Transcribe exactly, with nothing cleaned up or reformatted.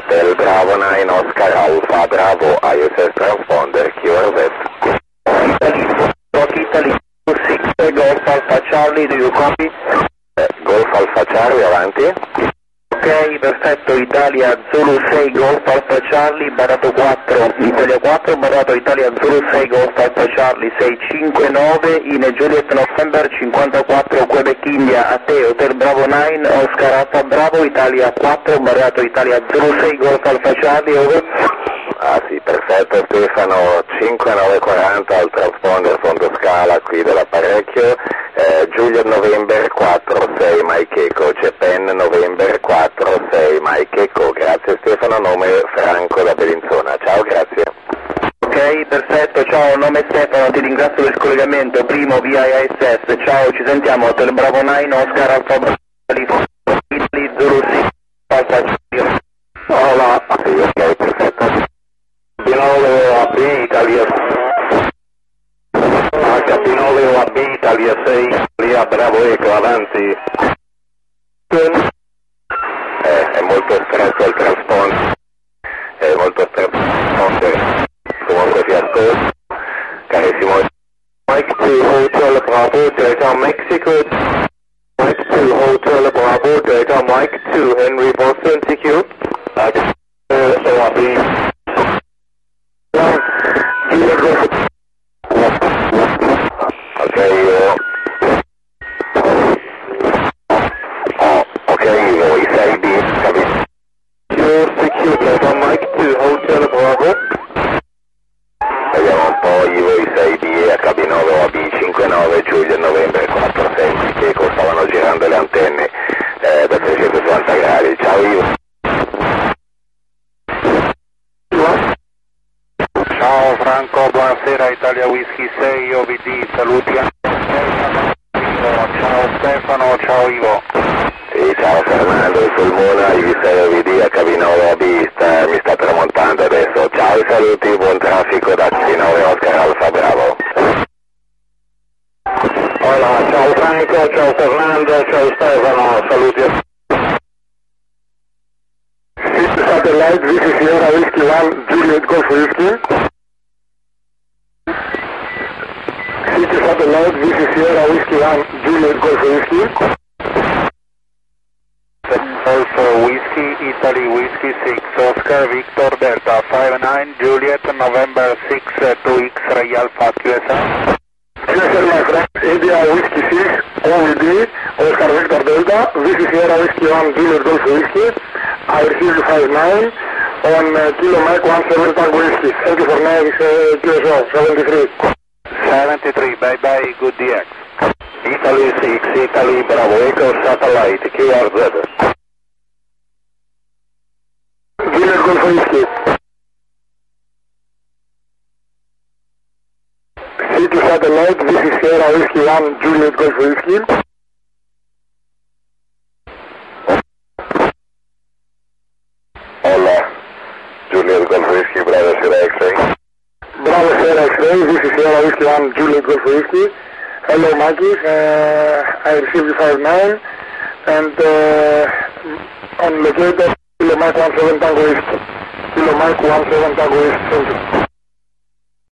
Hotel Bravo nine Oscar Alpha Bravo I S S transponder Q R Z. Italy six Golf Alpha Charlie, do you copy? Eh, Golf Alpha Charlie, avanti. Ok, perfetto, Italia Zulu sei Golf Alpha Charlie, barato quattro, Italia quattro, barato Italia Zulu sei Golf Alpha Charlie sei cinque nove in Juliet November cinquantaquattro Quebec India, a te Hotel Bravo nine Oscar Alpha Bravo, Italia quattro, barato Italia Zulu sei Golf Alpha Charlie, over. Ah sì, perfetto Stefano, cinque nove quaranta al transponder fondo scala qui dell'apparecchio, eh, Juliet November quattro sei Mike Eco, Japan November quattro sei Mike Eco, grazie Stefano, nome Franco da Bellinzona, ciao, grazie. Ok, perfetto, ciao, nome Stefano, ti ringrazio del collegamento, primo via I S S, ciao, ci sentiamo, Hotel Bravo nine Oscar Alpha Bravo, Italy Zulu sei Alpha Charlie. Hola, sì, ok, perfetto. H P nove O A B Italia H P nove O A B Italia sei Italia Bravo Eco, avanti. Eh, è molto stretto il transponder, è molto stretto il transponder, comunque ti ascolto, carissimo. Mike two Hotel Bravo Delta Mexico, Mike two Hotel Bravo Delta Mike two Henry Boston T Q, H P O A B. Ok, io... Oh, ok, io, i sei B, capito? Your secure Delta Mike two Hotel Bravo. Vediamo un po', io, i sei B, H B nove O A B cinquantanove, Giulio, novembre quattro sei, che stavano girando le antenne eh, da trecentocinquanta gradi. Ciao, io. Ciao Franco, buonasera, Italia Whisky sei O V D, saluti a ciao Stefano, ciao Ivo. Sì, ciao Fernando, sul Mona, I V sei O V D, H B nove O B, sta, mi sta tramontando adesso. Ciao e saluti, buon traffico da H B nove Oscar Alfa Bravo. Hola, ciao Franco, ciao Fernando, ciao Stefano, saluti a City Satellite, this is Sierra Whiskey one, Juliet Golf Whiskey. City Satellite, this is Sierra Whiskey one, Juliet Golf Whiskey. Golf Whiskey, Italy Whiskey six, Oscar Victor Delta five nine, Juliet November six two X-Ray Alpha Q S R. Q S R my friend, India Whiskey six, O V D, Oscar Victor Delta, this is Sierra Whiskey one, Juliet Golf Whiskey. I received five nine on uh, Kilo Mike one seven Tango Whiskey. Thank you for nine uh, Q S O, seventy-three. seventy-three, bye bye, good D X. Italy six, Italy Bravo Echo Satellite, Q R Z. Juliet Golf Whiskey. City Satellite, this is Sierra Whiskey one, Juliet Golf Whiskey. Hola, Juliet Golf Whiskey, Bravo Sierra X-Ray. Bravo Sierra X-Ray, this is Sierra Whiskey one, Juliet Golf Whiskey. Hello Mikey, uh, I received five nine and uh, on locator Kilo Mike one seven Tango East. Kilo Mike one seven Tango East, thank you.